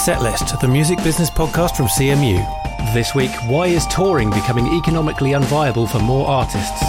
Setlist, the music business podcast from CMU. This week, why is touring becoming economically unviable for more artists?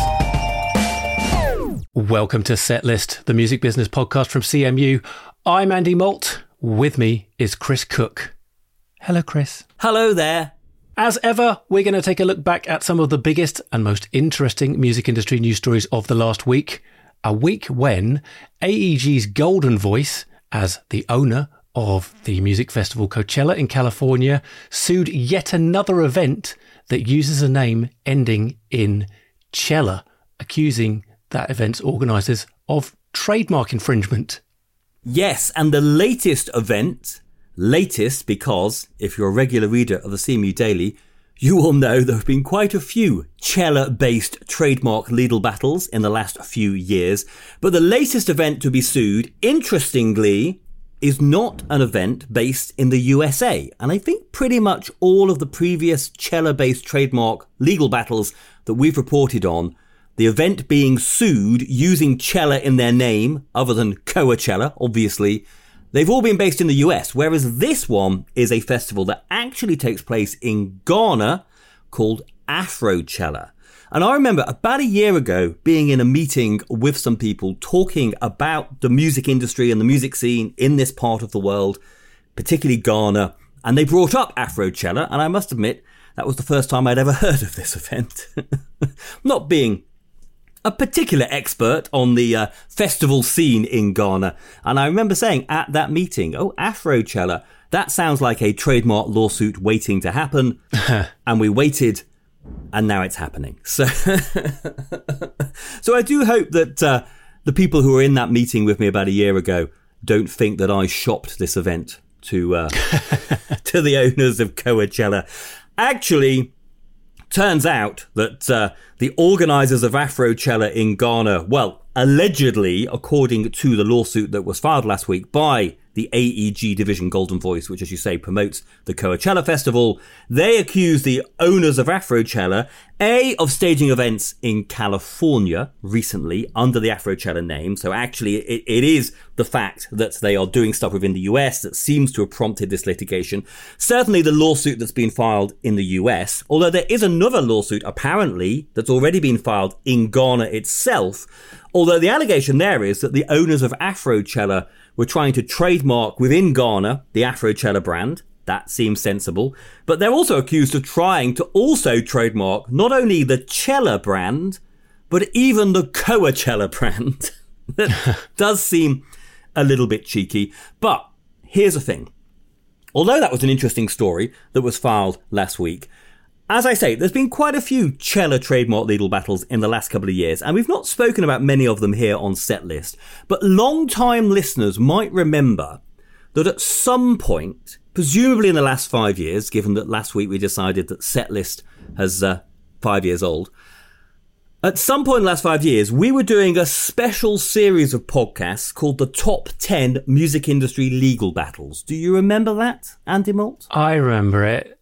Welcome to Setlist, the music business podcast from CMU. I'm Andy Malt. With me is Chris Cook. Hello, Chris. Hello there. As ever, we're going to take a look back at some of the biggest and most interesting music industry news stories of the last week. A week when AEG's Golden Voice, as the owner of the music festival Coachella in California, sued yet another event that uses a name ending in Chella, accusing that event's organisers of trademark infringement. Yes, and the latest event, because if you're a regular reader of the CMU Daily, you will know there have been quite a few Chella-based trademark legal battles in the last few years. But the latest event to be sued, interestingly, is not an event based in the USA. And I think pretty much all of the previous Chella-based trademark legal battles that we've reported on, the event being sued using Chella in their name, other than Coachella, obviously, they've all been based in the US, whereas this one is a festival that actually takes place in Ghana called Afrochella. And I remember about a year ago being in a meeting with some people talking about the music industry and the music scene in this part of the world, particularly Ghana, and they brought up Afrochella, and I must admit that was the first time I'd ever heard of this event. Not being a particular expert on the festival scene in Ghana. And I remember saying at that meeting, oh, Afrochella, that sounds like a trademark lawsuit waiting to happen. And we waited, and now it's happening. So, so I do hope that the people who were in that meeting with me about a year ago don't think that I shopped this event to to the owners of Coachella. Actually, turns out that the organisers of Afrochella in Ghana, well, allegedly, according to the lawsuit that was filed last week by the AEG division Golden Voice, which, as you say, promotes the Coachella Festival, they accuse the owners of Afrochella, of staging events in California recently under the Afrochella name. So actually, it is the fact that they are doing stuff within the US that seems to have prompted this litigation. Certainly the lawsuit that's been filed in the US, although there is another lawsuit apparently that's already been filed in Ghana itself, although the allegation there is that the owners of Afrochella were trying to trademark within Ghana the Afrochella brand. That seems sensible. But they're also accused of trying to also trademark not only the Chella brand, but even the Coachella brand. That does seem a little bit cheeky. But here's the thing. Although that was an interesting story that was filed last week, as I say, there's been quite a few Chella trademark legal battles in the last couple of years, and we've not spoken about many of them here on Setlist, but long-time listeners might remember that at some point, presumably in the last 5 years, given that last week we decided that Setlist has 5 years old, at some point in the last 5 years, we were doing a special series of podcasts called the Top 10 Music Industry Legal Battles. Do you remember that, Andy Malt? I remember it.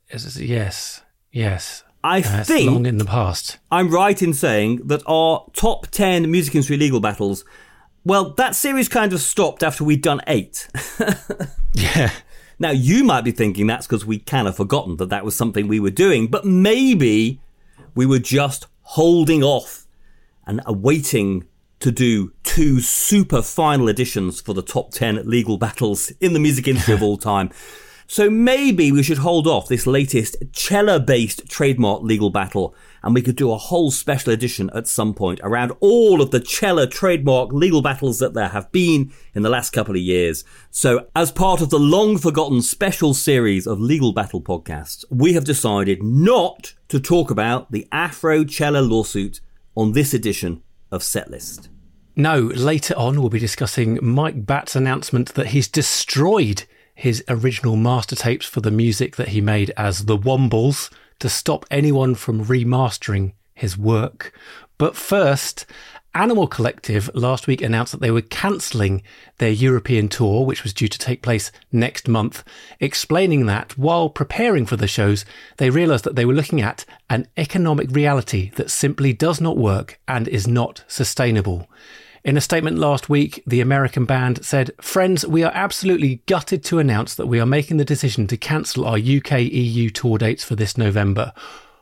Yes. I think long in the past. I'm right in saying that our top 10 music industry legal battles, well, that series kind of stopped after we'd done 8. Yeah. Now, you might be thinking that's because we kind of forgotten that that was something we were doing, but maybe we were just holding off and awaiting to do 2 super final editions for the top 10 legal battles in the music industry of all time. So maybe we should hold off this latest Chella-based trademark legal battle, and we could do a whole special edition at some point around all of the Chella trademark legal battles that there have been in the last couple of years. So as part of the long-forgotten special series of legal battle podcasts, we have decided not to talk about the Afrochella lawsuit on this edition of Setlist. No, later on we'll be discussing Mike Batt's announcement that he's destroyed his original master tapes for the music that he made as The Wombles to stop anyone from remastering his work. But first, Animal Collective last week announced that they were cancelling their European tour, which was due to take place next month, explaining that while preparing for the shows, they realised that they were looking at an economic reality that simply does not work and is not sustainable. In a statement last week, the American band said, "Friends, we are absolutely gutted to announce that we are making the decision to cancel our UK-EU tour dates for this November.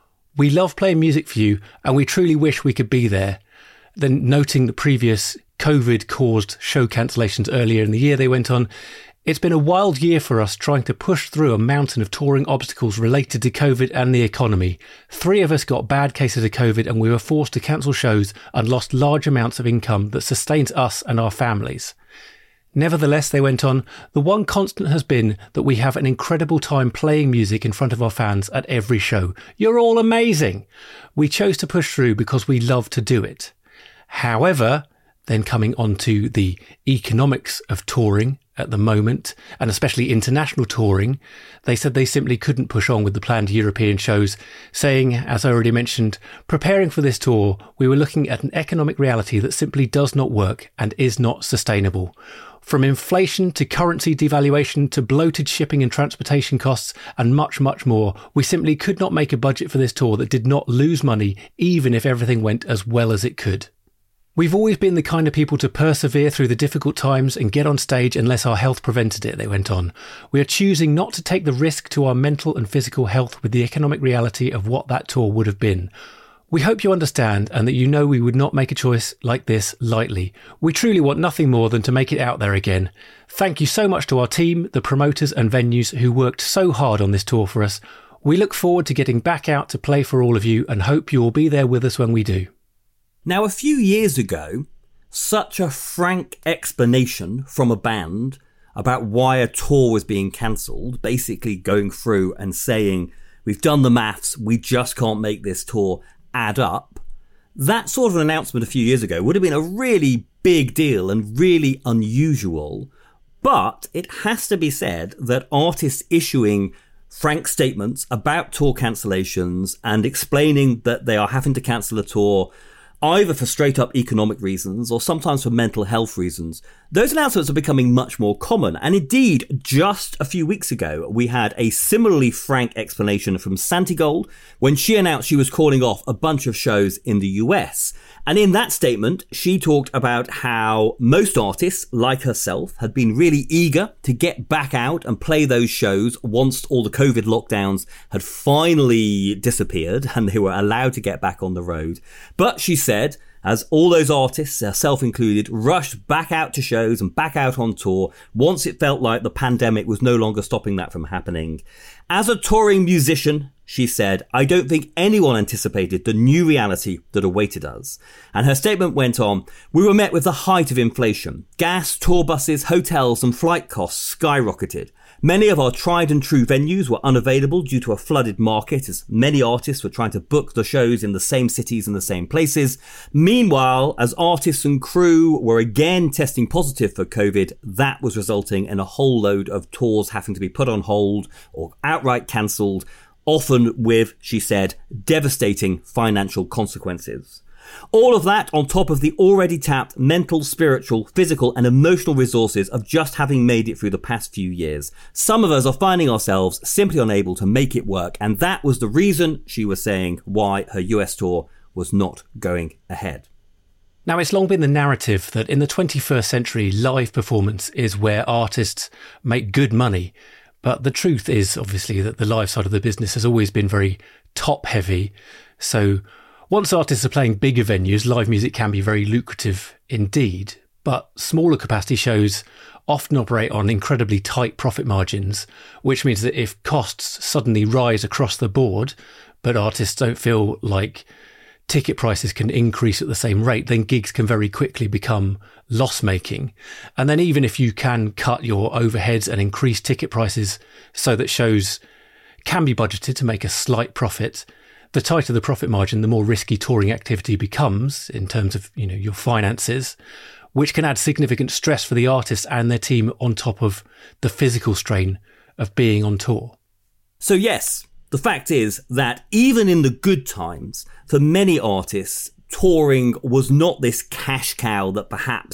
We love playing music for you, and we truly wish we could be there." Then, noting the previous COVID-caused show cancellations earlier in the year, they went on, "It's been a wild year for us trying to push through a mountain of touring obstacles related to COVID and the economy. 3 of us got bad cases of COVID and we were forced to cancel shows and lost large amounts of income that sustains us and our families. Nevertheless," they went on, "the one constant has been that we have an incredible time playing music in front of our fans at every show. You're all amazing. We chose to push through because we love to do it. However," then coming on to the economics of touring at the moment, and especially international touring, they said they simply couldn't push on with the planned European shows, saying, as I already mentioned, "Preparing for this tour, we were looking at an economic reality that simply does not work and is not sustainable. From inflation to currency devaluation to bloated shipping and transportation costs and much, much more, we simply could not make a budget for this tour that did not lose money even if everything went as well as it could. We've always been the kind of people to persevere through the difficult times and get on stage unless our health prevented it," they went on. "We are choosing not to take the risk to our mental and physical health with the economic reality of what that tour would have been. We hope you understand and that you know we would not make a choice like this lightly. We truly want nothing more than to make it out there again. Thank you so much to our team, the promoters and venues who worked so hard on this tour for us. We look forward to getting back out to play for all of you and hope you will be there with us when we do." Now, a few years ago, such a frank explanation from a band about why a tour was being cancelled, basically going through and saying, "We've done the maths, we just can't make this tour add up," that sort of an announcement a few years ago would have been a really big deal and really unusual. But it has to be said that artists issuing frank statements about tour cancellations and explaining that they are having to cancel a tour either for straight up economic reasons or sometimes for mental health reasons, those announcements are becoming much more common. And indeed, just a few weeks ago, we had a similarly frank explanation from Santigold when she announced she was calling off a bunch of shows in the US. And in that statement, she talked about how most artists, like herself, had been really eager to get back out and play those shows once all the COVID lockdowns had finally disappeared and they were allowed to get back on the road. But she said, as all those artists, herself included, rushed back out to shows and back out on tour once it felt like the pandemic was no longer stopping that from happening. As a touring musician, she said, "I don't think anyone anticipated the new reality that awaited us." And her statement went on, "We were met with the height of inflation. Gas, tour buses, hotels and flight costs skyrocketed. Many of our tried and true venues were unavailable due to a flooded market as many artists were trying to book the shows in the same cities and the same places. Meanwhile, as artists and crew were again testing positive for COVID, that was resulting in a whole load of tours having to be put on hold or outright cancelled, often with," she said, "devastating financial consequences." All of that on top of the already tapped mental, spiritual, physical and emotional resources of just having made it through the past few years. Some of us are finding ourselves simply unable to make it work, and that was the reason, she was saying, why her US tour was not going ahead. Now, it's long been the narrative that in the 21st century, live performance is where artists make good money. But the truth is, obviously, that the live side of the business has always been very top-heavy. So once artists are playing bigger venues, live music can be very lucrative indeed. But smaller capacity shows often operate on incredibly tight profit margins, which means that if costs suddenly rise across the board, but artists don't feel like ticket prices can increase at the same rate, then gigs can very quickly become loss-making. And then even if you can cut your overheads and increase ticket prices so that shows can be budgeted to make a slight profit, the tighter the profit margin, the more risky touring activity becomes in terms of, your finances, which can add significant stress for the artist and their team on top of the physical strain of being on tour. So yes, the fact is that even in the good times, for many artists, touring was not this cash cow that perhaps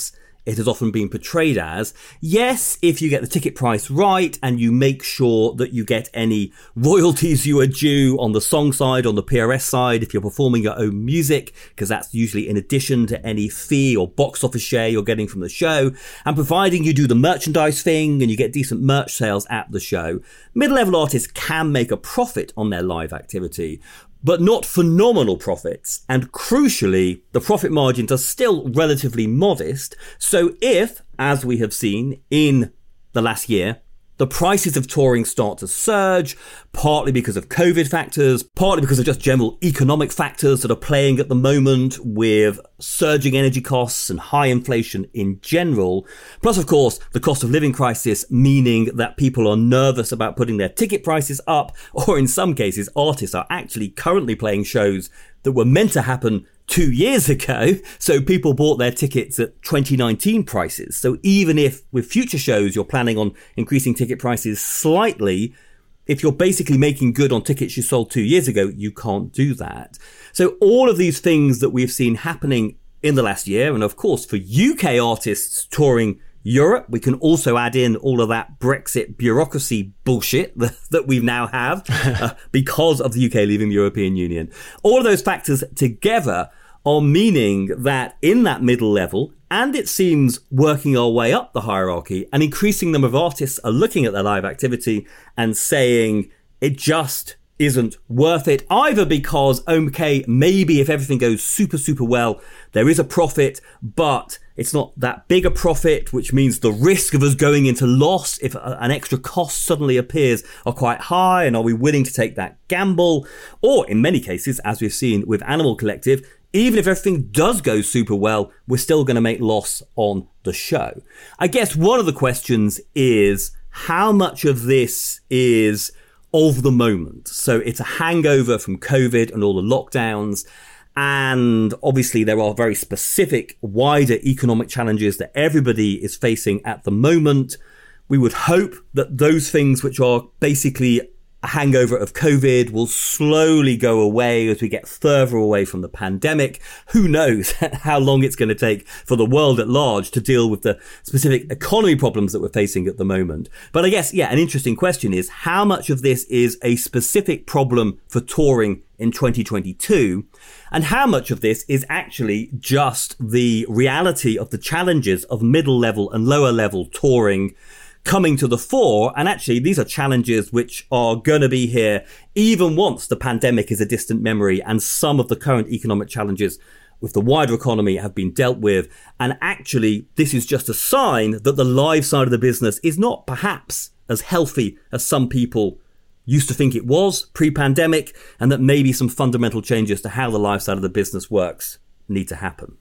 it has often been portrayed as. Yes, if you get the ticket price right and you make sure that you get any royalties you are due on the song side, on the PRS side, if you're performing your own music, because that's usually in addition to any fee or box office share you're getting from the show, and providing you do the merchandise thing and you get decent merch sales at the show, middle-level artists can make a profit on their live activity, but not phenomenal profits. And crucially, the profit margins are still relatively modest. So if, as we have seen in the last year, the prices of touring start to surge, partly because of COVID factors, partly because of just general economic factors that are playing at the moment with surging energy costs and high inflation in general. Plus, of course, the cost of living crisis, meaning that people are nervous about putting their ticket prices up, or in some cases, artists are actually currently playing shows that were meant to happen 2 years ago, so people bought their tickets at 2019 prices. So even if with future shows you're planning on increasing ticket prices slightly, if you're basically making good on tickets you sold 2 years ago, you can't do that. So all of these things that we've seen happening in the last year, and of course for UK artists touring Europe, we can also add in all of that Brexit bureaucracy bullshit that we now have because of the UK leaving the European Union. All of those factors together are meaning that in that middle level, and it seems working our way up the hierarchy, an increasing number of artists are looking at their live activity and saying it just isn't worth it, either because, okay, maybe if everything goes super, super well, there is a profit, but it's not that big a profit, which means the risk of us going into loss if an extra cost suddenly appears are quite high, and are we willing to take that gamble? Or in many cases, as we've seen with Animal Collective, even if everything does go super well, we're still going to make loss on the show. I guess one of the questions is how much of this is of the moment. So it's a hangover from COVID and all the lockdowns. And obviously there are very specific, wider economic challenges that everybody is facing at the moment. We would hope that those things which are basically a hangover of COVID will slowly go away as we get further away from the pandemic. Who knows how long it's going to take for the world at large to deal with the specific economy problems that we're facing at the moment. But I guess, an interesting question is how much of this is a specific problem for touring in 2022 and how much of this is actually just the reality of the challenges of middle level and lower level touring coming to the fore. And actually, these are challenges which are going to be here even once the pandemic is a distant memory and some of the current economic challenges with the wider economy have been dealt with. And actually, this is just a sign that the live side of the business is not perhaps as healthy as some people used to think it was pre-pandemic, and that maybe some fundamental changes to how the live side of the business works need to happen.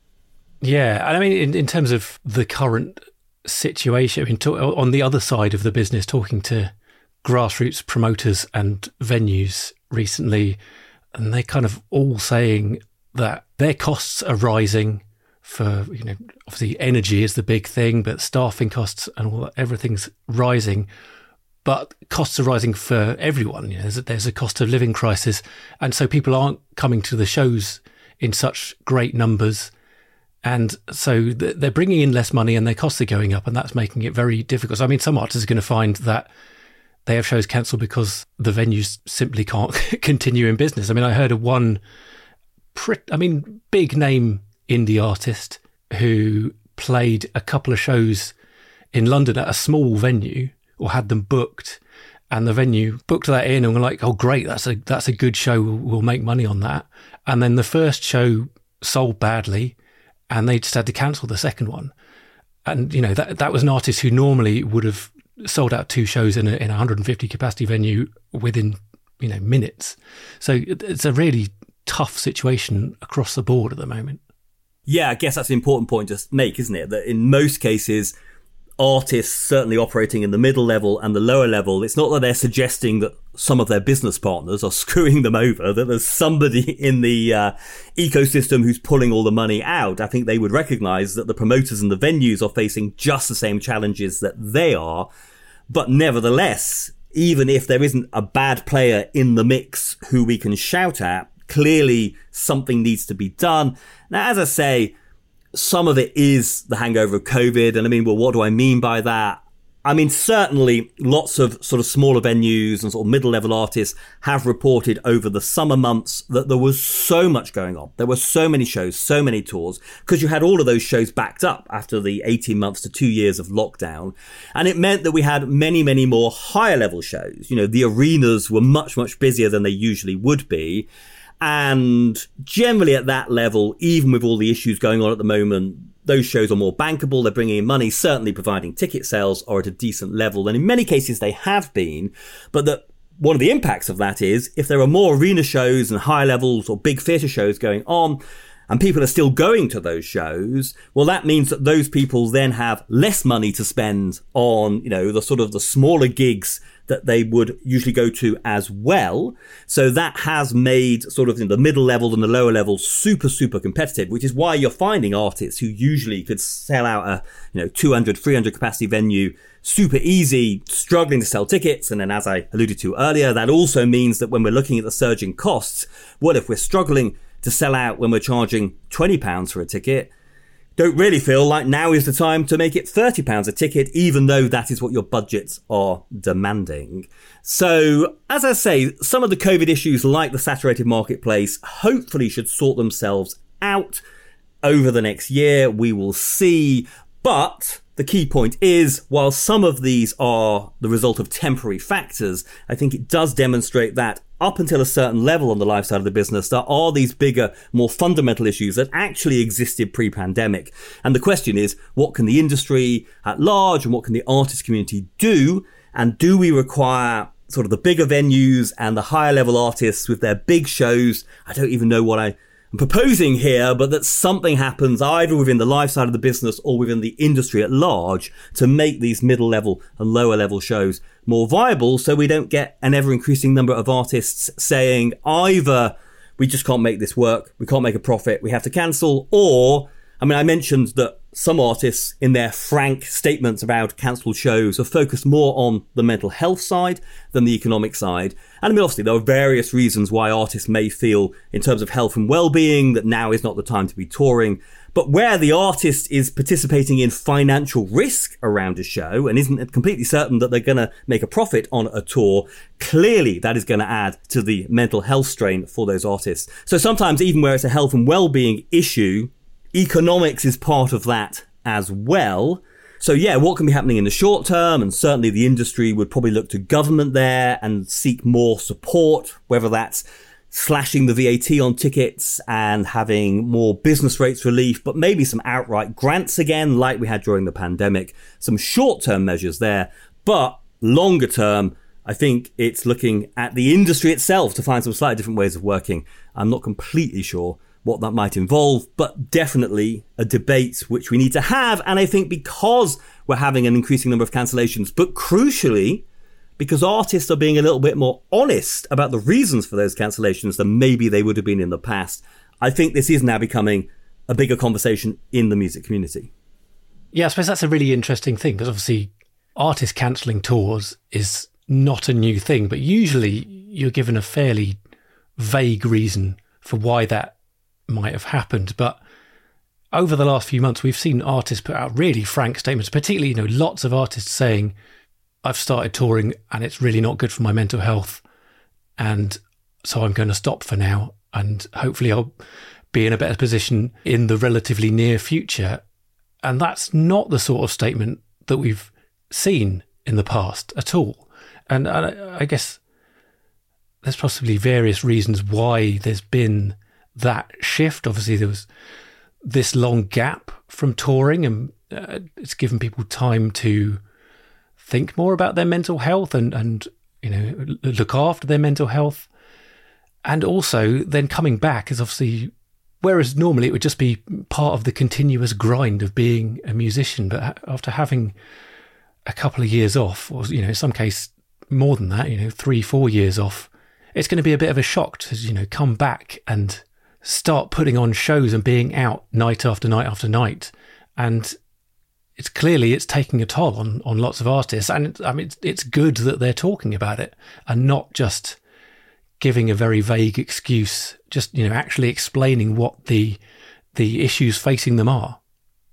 Yeah, and I mean, in terms of the current situation, I mean, on the other side of the business, talking to grassroots promoters and venues recently, and they're kind of all saying that their costs are rising for, obviously energy is the big thing, but staffing costs and all that, everything's rising. But costs are rising for everyone. There's a cost of living crisis. And so people aren't coming to the shows in such great numbers. And so they're bringing in less money and their costs are going up, and that's making it very difficult. So, I mean, some artists are going to find that they have shows cancelled because the venues simply can't continue in business. I mean, I heard of one big name indie artist who played a couple of shows in London at a small venue, or had them booked, and the venue booked that in and were like, oh great, that's a good show, we'll make money on that. And then the first show sold badly and they just had to cancel the second one. And that was an artist who normally would have sold out 2 shows in a 150 capacity venue within minutes. So it's a really tough situation across the board at the moment. Yeah, I guess that's an important point to make, isn't it? That in most cases, artists certainly operating in the middle level and the lower level, it's not that they're suggesting that some of their business partners are screwing them over, that there's somebody in the ecosystem who's pulling all the money out. I think they would recognize that the promoters and the venues are facing just the same challenges that they are. But nevertheless, even if there isn't a bad player in the mix who we can shout at, clearly something needs to be done. Now, as I say, Some of it is the hangover of COVID. And I mean, well, what do I mean by that? I mean, certainly lots of sort of smaller venues and sort of middle-level artists have reported over the summer months that there was so much going on. There were so many shows, so many tours, because you had all of those shows backed up after the 18 months to 2 years of lockdown. And it meant that we had many, many more higher-level shows. You know, the arenas were much, much busier than they usually would be. And generally at that level, even with all the issues going on at the moment, those shows are more bankable. They're bringing in money, certainly providing ticket sales are at a decent level. And in many cases they have been. But that one of the impacts of that is if there are more arena shows and high levels or big theatre shows going on, and people are still going to those shows, well, that means that those people then have less money to spend on, you know, the sort of the smaller gigs that they would usually go to as well. So that has made sort of the middle level and the lower level super, super competitive, which is why you're finding artists who usually could sell out a, 200, 300 capacity venue super easy, struggling to sell tickets. And then, as I alluded to earlier, that also means that when we're looking at the surging costs, well, if we're struggling to sell out when we're charging £20 for a ticket, don't really feel like now is the time to make it £30 a ticket, even though that is what your budgets are demanding. So, as I say, some of the COVID issues like the saturated marketplace hopefully should sort themselves out over the next year. We will see. But the key point is, while some of these are the result of temporary factors, I think it does demonstrate that up until a certain level on the live side of the business, there are these bigger, more fundamental issues that actually existed pre-pandemic. And the question is, what can the industry at large and what can the artist community do? And do we require sort of the bigger venues and the higher level artists with their big shows? I don't even know what I'm proposing here, but that something happens either within the live side of the business or within the industry at large to make these middle level and lower level shows more viable, so we don't get an ever increasing number of artists saying either we just can't make this work, we can't make a profit, we have to cancel, or, I mean, I mentioned that some artists in their frank statements about cancelled shows have focused more on the mental health side than the economic side. And I mean, obviously, there are various reasons why artists may feel in terms of health and well-being that now is not the time to be touring. But where the artist is participating in financial risk around a show and isn't completely certain that they're going to make a profit on a tour, clearly that is going to add to the mental health strain for those artists. So sometimes even where it's a health and well-being issue, economics is part of that as well. So yeah, what can be happening in the short term? And certainly the industry would probably look to government there and seek more support, whether that's slashing the VAT on tickets and having more business rates relief, but maybe some outright grants again, like we had during the pandemic, some short-term measures there. But longer term, I think it's looking at the industry itself to find some slightly different ways of working. I'm not completely sure what that might involve, but definitely a debate which we need to have. And I think because we're having an increasing number of cancellations, but crucially, because artists are being a little bit more honest about the reasons for those cancellations than maybe they would have been in the past, I think this is now becoming a bigger conversation in the music community. Yeah, I suppose that's a really interesting thing, because obviously artists cancelling tours is not a new thing, but usually you're given a fairly vague reason for why that might have happened. But over the last few months, we've seen artists put out really frank statements, particularly, lots of artists saying, I've started touring and it's really not good for my mental health, and so I'm going to stop for now, and hopefully I'll be in a better position in the relatively near future. And that's not the sort of statement that we've seen in the past at all. And I guess there's possibly various reasons why there's been that shift. Obviously, there was this long gap from touring, and it's given people time to think more about their mental health and look after their mental health. And also then coming back is obviously, whereas normally it would just be part of the continuous grind of being a musician, but after having a couple of years off, or in some case more than that, 3-4 years off, it's going to be a bit of a shock to come back and start putting on shows and being out night after night after night. And it's taking a toll on lots of artists. And it's good that they're talking about it and not just giving a very vague excuse, just, actually explaining what the issues facing them are.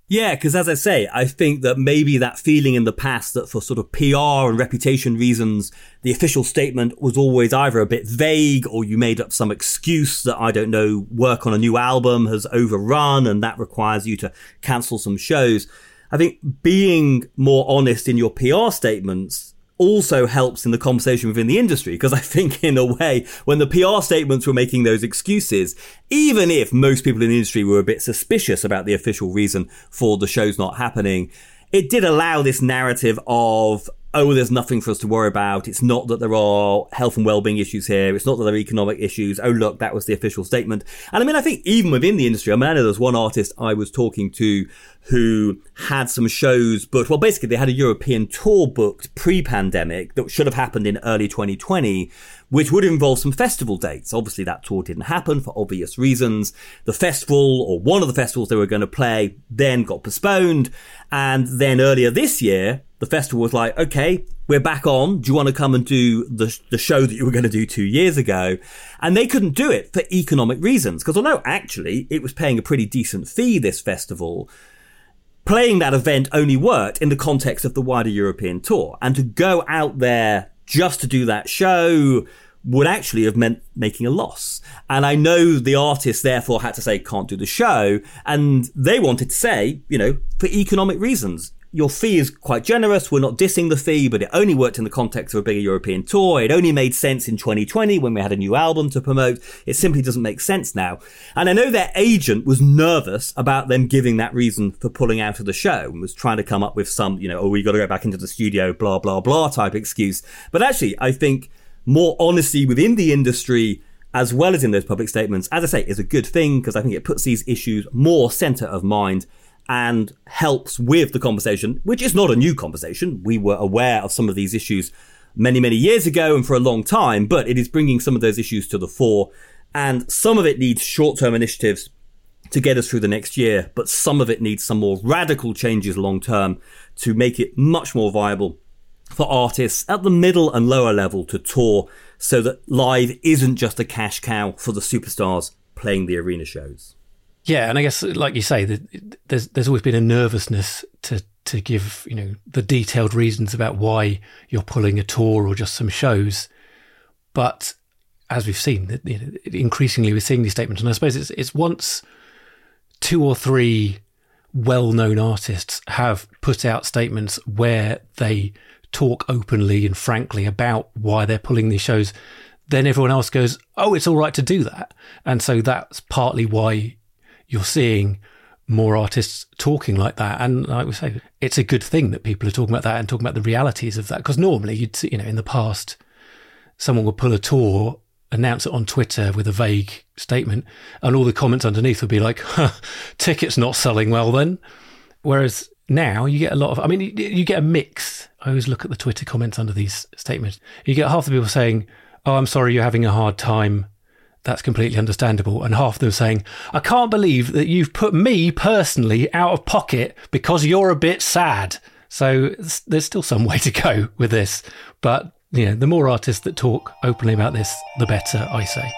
Yeah, because as I say, I think that maybe that feeling in the past that for sort of PR and reputation reasons, the official statement was always either a bit vague or you made up some excuse that, I don't know, work on a new album has overrun and that requires you to cancel some shows. I think being more honest in your PR statements also helps in the conversation within the industry, because I think in a way, when the PR statements were making those excuses, even if most people in the industry were a bit suspicious about the official reason for the shows not happening, it did allow this narrative of, oh, there's nothing for us to worry about. It's not that there are health and well-being issues here. It's not that there are economic issues. Oh, look, that was the official statement. And I mean, I think even within the industry, I mean, I know there's one artist I was talking to who had some shows booked. Well, basically, they had a European tour booked pre-pandemic that should have happened in early 2020, which would involve some festival dates. Obviously, that tour didn't happen for obvious reasons. The festival, or one of the festivals they were going to play, then got postponed. And then earlier this year, the festival was like, okay, we're back on. Do you want to come and do the show that you were going to do 2 years ago? And they couldn't do it for economic reasons. Because although actually it was paying a pretty decent fee, this festival, playing that event only worked in the context of the wider European tour. And to go out there just to do that show would actually have meant making a loss. And I know the artist therefore had to say, can't do the show. And they wanted to say, you know, for economic reasons. Your fee is quite generous. We're not dissing the fee, but it only worked in the context of a bigger European tour. It only made sense in 2020 when we had a new album to promote. It simply doesn't make sense now. And I know their agent was nervous about them giving that reason for pulling out of the show and was trying to come up with some, you know, oh, we got to go back into the studio, blah, blah, blah type excuse. But actually, I think more honesty within the industry, as well as in those public statements, as I say, is a good thing, because I think it puts these issues more center of mind and helps with the conversation, which is not a new conversation. We were aware of some of these issues many, many years ago and for a long time, but it is bringing some of those issues to the fore. And some of it needs short-term initiatives to get us through the next year, but some of it needs some more radical changes long-term to make it much more viable for artists at the middle and lower level to tour, so that live isn't just a cash cow for the superstars playing the arena shows. Yeah, and I guess, like you say, there's always been a nervousness to give, you know, the detailed reasons about why you're pulling a tour or just some shows. But as we've seen, you know, increasingly we're seeing these statements, and I suppose it's once 2 or 3 well-known artists have put out statements where they talk openly and frankly about why they're pulling these shows, then everyone else goes, oh, it's all right to do that. And so that's partly why you're seeing more artists talking like that. And like we say, it's a good thing that people are talking about that and talking about the realities of that. Because normally you'd see, you know, in the past, someone would pull a tour, announce it on Twitter with a vague statement, and all the comments underneath would be like, huh, tickets not selling well then. Whereas now you get a lot of, I mean, you get a mix. I always look at the Twitter comments under these statements. You get half the people saying, oh, I'm sorry, you're having a hard time. That's completely understandable. And half of them saying, I can't believe that you've put me personally out of pocket because you're a bit sad. So there's still some way to go with this. But, you know, the more artists that talk openly about this, the better, I say.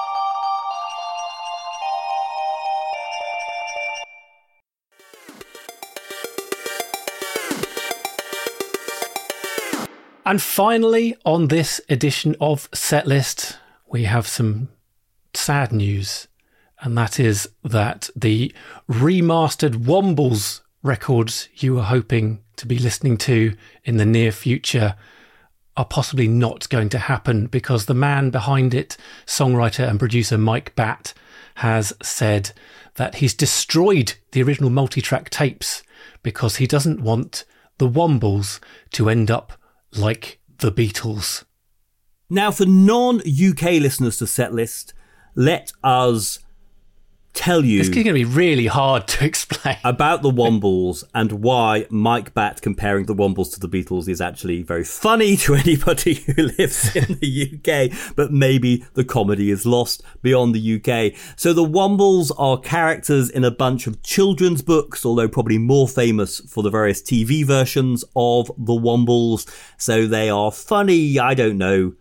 And finally, on this edition of Setlist, we have some sad news, and that is that the remastered Wombles records you were hoping to be listening to in the near future are possibly not going to happen, because the man behind it, songwriter and producer Mike Batt, has said that he's destroyed the original multi-track tapes because he doesn't want the Wombles to end up like the Beatles. Now, for non-UK listeners to Setlist, let us tell you... It's going to be really hard to explain. ...about the Wombles and why Mike Batt comparing the Wombles to the Beatles is actually very funny to anybody who lives in the UK, but maybe the comedy is lost beyond the UK. So the Wombles are characters in a bunch of children's books, although probably more famous for the various TV versions of the Wombles. So they are funny, I don't know,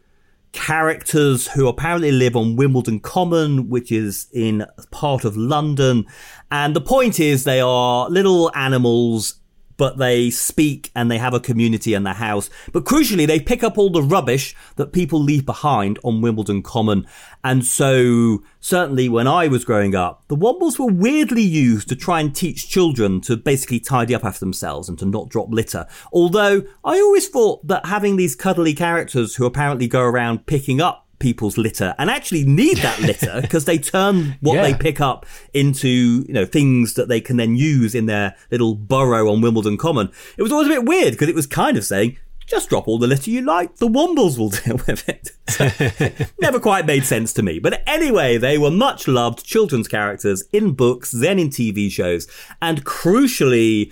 characters who apparently live on Wimbledon Common, which is in part of London. And the point is they are little animals, but they speak and they have a community in their house. But crucially, they pick up all the rubbish that people leave behind on Wimbledon Common. And so certainly when I was growing up, the Wombles were weirdly used to try and teach children to basically tidy up after themselves and to not drop litter. Although I always thought that having these cuddly characters who apparently go around picking up people's litter and actually need that litter because they turn what they pick up into, you know, things that they can then use in their little burrow on Wimbledon Common. It was always a bit weird because it was kind of saying, just drop all the litter you like, the Wombles will deal with it. So, never quite made sense to me. But anyway, they were much loved children's characters in books, then in TV shows, and crucially,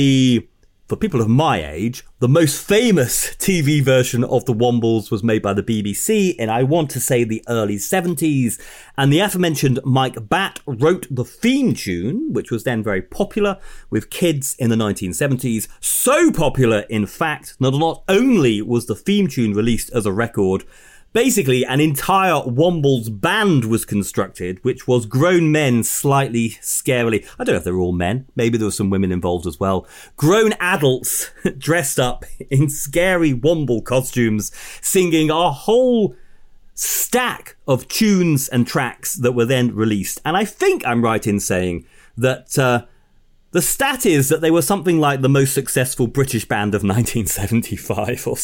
for people of my age, the most famous TV version of the Wombles was made by the BBC in, I want to say, the early 70s. And the aforementioned Mike Batt wrote the theme tune, which was then very popular with kids in the 1970s. So popular, in fact, that not only was the theme tune released as a record, basically, an entire Wombles band was constructed, which was grown men slightly scarily. I don't know if they were all men. Maybe there were some women involved as well. Grown adults dressed up in scary Womble costumes, singing a whole stack of tunes and tracks that were then released. And I think I'm right in saying that the stat is that they were something like the most successful British band of 1975 or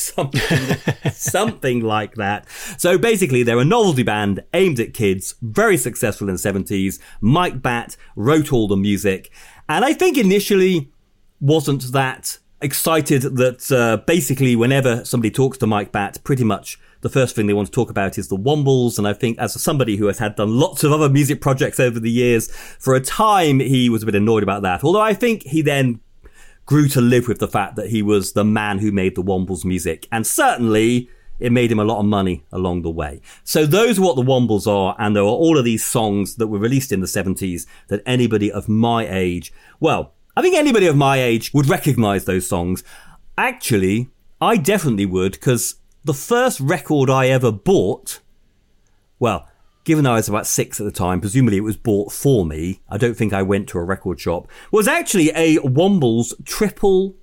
something like that. So basically, they're a novelty band aimed at kids, very successful in the 70s. Mike Batt wrote all the music. And I think initially wasn't that excited that basically whenever somebody talks to Mike Batt, pretty much the first thing they want to talk about is the Wombles. And I think as somebody who has done lots of other music projects over the years, for a time he was a bit annoyed about that. Although I think he then grew to live with the fact that he was the man who made the Wombles music. And certainly it made him a lot of money along the way. So those are what the Wombles are. And there are all of these songs that were released in the 70s that anybody of my age, well, I think anybody of my age would recognize those songs. Actually, I definitely would, because the first record I ever bought, well, given I was about 6 at the time, presumably it was bought for me, I don't think I went to a record shop, was actually a Wombles triple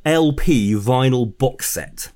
LP vinyl box set.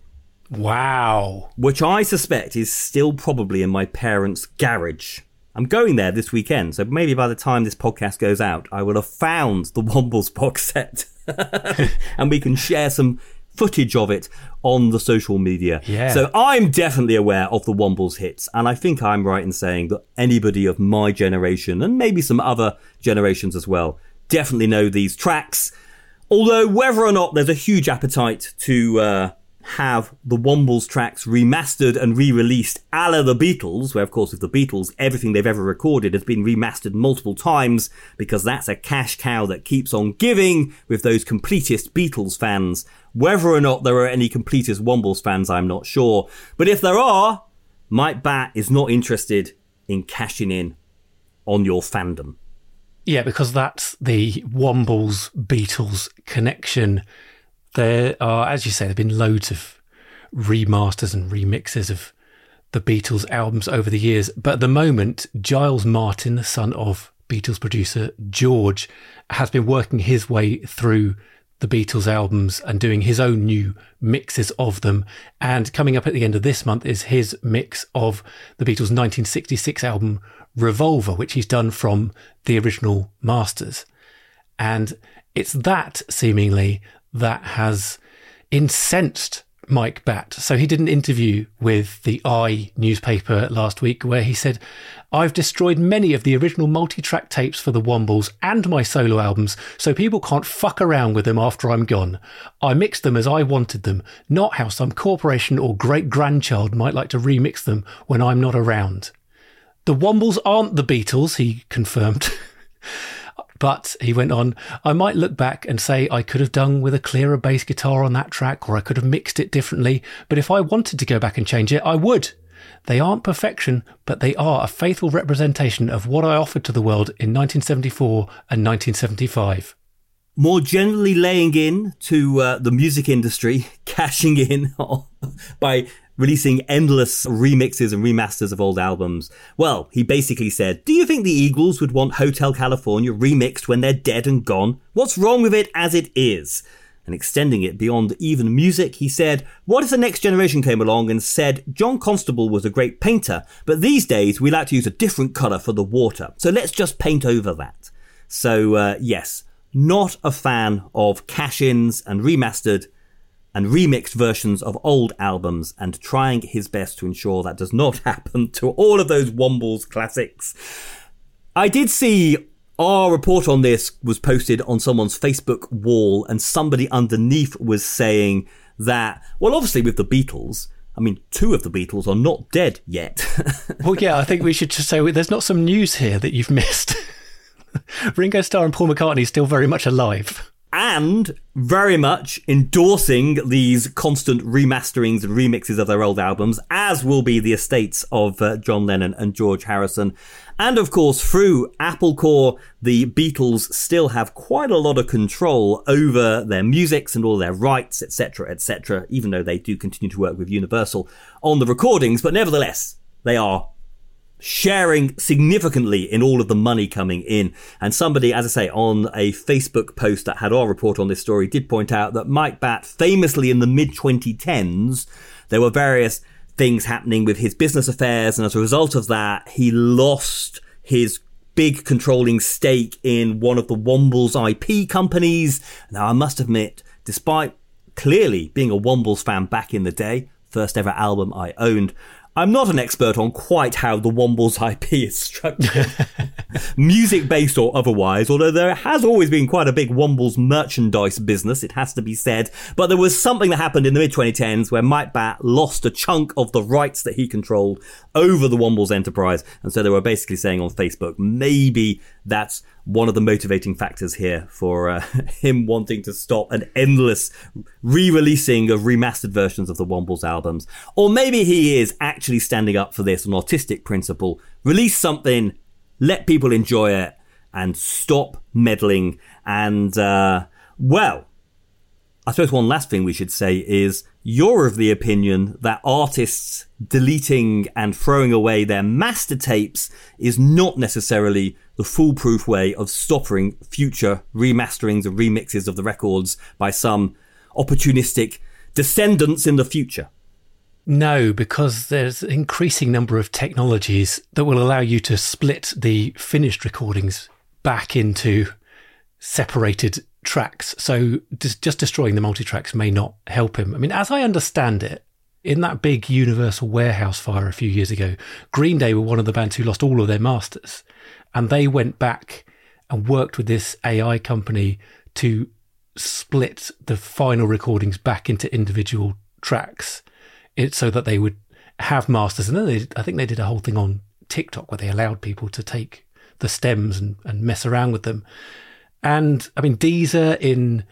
Wow. Which I suspect is still probably in my parents' garage. I'm going there this weekend, so maybe by the time this podcast goes out, I will have found the Wombles box set. And we can share some footage of it on the social media. Yeah. So I'm definitely aware of the Wombles hits, and I think I'm right in saying that anybody of my generation, and maybe some other generations as well, definitely know these tracks. Although whether or not there's a huge appetite to have the Wombles tracks remastered and re-released a la the Beatles, where of course with the Beatles everything they've ever recorded has been remastered multiple times because that's a cash cow that keeps on giving with those completist Beatles fans. Whether or not there are any completist Wombles fans, I'm not sure. But if there are, Mike Batt is not interested in cashing in on your fandom. Yeah, because that's the Wombles Beatles connection. There are, as you say, there have been loads of remasters and remixes of the Beatles albums over the years. But at the moment, Giles Martin, the son of Beatles producer George, has been working his way through the Beatles albums and doing his own new mixes of them. And coming up at the end of this month is his mix of the Beatles' 1966 album Revolver, which he's done from the original masters. And it's that, seemingly, that has incensed Mike Batt. So he did an interview with the I newspaper last week where he said, "I've destroyed many of the original multi-track tapes for the Wombles and my solo albums, so people can't fuck around with them after I'm gone. I mixed them as I wanted them, not how some corporation or great-grandchild might like to remix them when I'm not around." The Wombles aren't the Beatles, he confirmed. But he went on, "I might look back and say I could have done with a clearer bass guitar on that track, or I could have mixed it differently, but if I wanted to go back and change it, I would. They aren't perfection, but they are a faithful representation of what I offered to the world in 1974 and 1975. more generally laying in to the music industry, cashing in by releasing endless remixes and remasters of old albums. Well, he basically said, do you think the Eagles would want Hotel California remixed when they're dead and gone? What's wrong with it as it is? And extending it beyond even music, he said, what if the next generation came along and said, John Constable was a great painter, but these days we like to use a different colour for the water. So let's just paint over that. So, yes, not a fan of cash-ins and remastered and remixed versions of old albums, and trying his best to ensure that does not happen to all of those Wombles classics. I did see our report on this was posted on someone's Facebook wall, and somebody underneath was saying that, well, obviously with the Beatles, I mean, 2 of the Beatles are not dead yet. Well, yeah, I think we should just say there's not some news here that you've missed. Ringo Starr and Paul McCartney are still very much alive. And very much endorsing these constant remasterings and remixes of their old albums, as will be the estates of John Lennon and George Harrison. And of course, through Apple Corps, the Beatles still have quite a lot of control over their musics and all their rights, etc., even though they do continue to work with Universal on the recordings. But nevertheless, they are sharing significantly in all of the money coming in. And somebody, as I say, on a Facebook post that had our report on this story did point out that Mike Batt, famously in the mid-2010s, there were various things happening with his business affairs, and as a result of that, he lost his big controlling stake in one of the Wombles IP companies. Now, I must admit, despite clearly being a Wombles fan back in the day, first ever album I owned, I'm not an expert on quite how the Wombles IP is structured, music-based or otherwise, although there has always been quite a big Wombles merchandise business, it has to be said. But there was something that happened in the mid-2010s where Mike Batt lost a chunk of the rights that he controlled over the Wombles enterprise. And so they were basically saying on Facebook, maybe that's one of the motivating factors here for him wanting to stop an endless re-releasing of remastered versions of the Wombles albums. Or maybe he is actually standing up for this on artistic principle. Release something, let people enjoy it, and stop meddling. And, well, I suppose one last thing we should say is you're of the opinion that artists deleting and throwing away their master tapes is not necessarily the foolproof way of stopping future remasterings and remixes of the records by some opportunistic descendants in the future. No, because there's an increasing number of technologies that will allow you to split the finished recordings back into separated tracks. So just destroying the multi-tracks may not help him. I mean, as I understand it, in that big Universal warehouse fire a few years ago, Green Day were one of the bands who lost all of their masters. And they went back and worked with this AI company to split the final recordings back into individual tracks, so that they would have masters. And then I think they did a whole thing on TikTok where they allowed people to take the stems and mess around with them. And I mean, Deezer in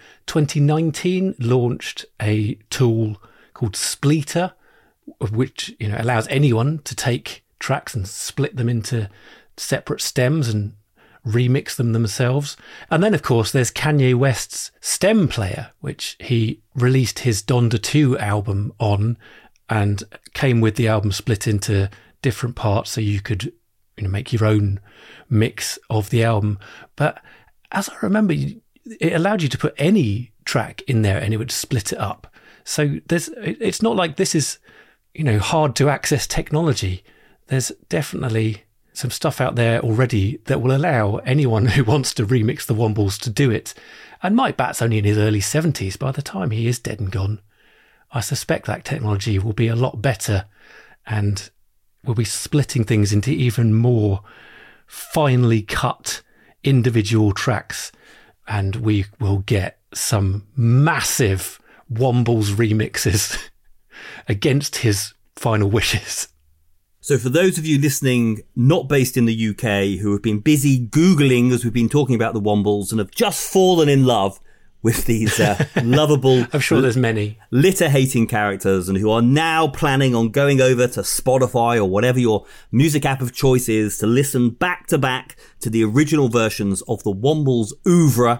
2019 launched a tool called Spleeter, which, you know, allows anyone to take tracks and split them into separate stems and remix them themselves. And then, of course, there's Kanye West's Stem Player, which he released his Donda 2 album on, and came with the album split into different parts so you could, you know, make your own mix of the album. But as I remember, it allowed you to put any track in there and it would split it up. So it's not like this is, you know, hard to access technology. There's definitely some stuff out there already that will allow anyone who wants to remix the Wombles to do it. And Mike Batt's only in his early 70s. By the time he is dead and gone, I suspect that technology will be a lot better and we'll be splitting things into even more finely cut individual tracks, and we will get some massive Wombles remixes against his final wishes. So for those of you listening not based in the UK who have been busy Googling as we've been talking about the Wombles and have just fallen in love with these lovable, I'm sure there's many, litter-hating characters, and who are now planning on going over to Spotify or whatever your music app of choice is to listen back to back to the original versions of the Wombles oeuvre,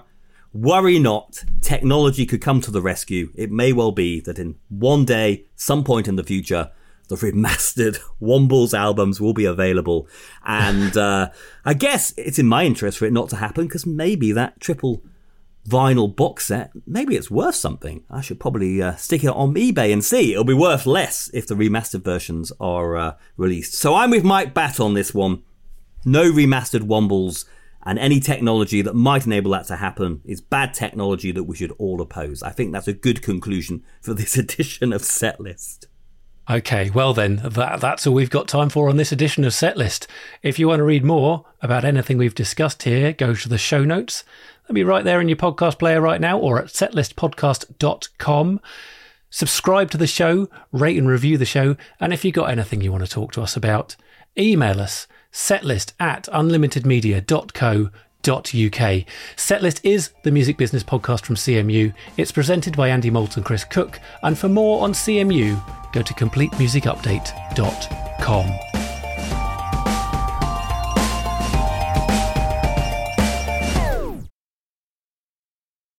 worry not, technology could come to the rescue. It may well be that in one day, some point in the future, the remastered Wombles albums will be available. And I guess it's in my interest for it not to happen, because maybe that triple vinyl box set, maybe it's worth something. I should probably stick it on eBay and see. It'll be worth less if the remastered versions are released. So I'm with Mike Batt on this one. No remastered Wombles, and any technology that might enable that to happen is bad technology that we should all oppose. I think that's a good conclusion for this edition of Setlist. Okay, well then, that's all we've got time for on this edition of Setlist. If you want to read more about anything we've discussed here, go to the show notes. They'll be right there in your podcast player right now, or at setlistpodcast.com. Subscribe to the show, rate and review the show, and if you've got anything you want to talk to us about, email us, setlist@unlimitedmedia.co.uk. Setlist is the music business podcast from CMU. It's presented by Andy Moult and Chris Cook, and for more on CMU, go to completemusicupdate.com.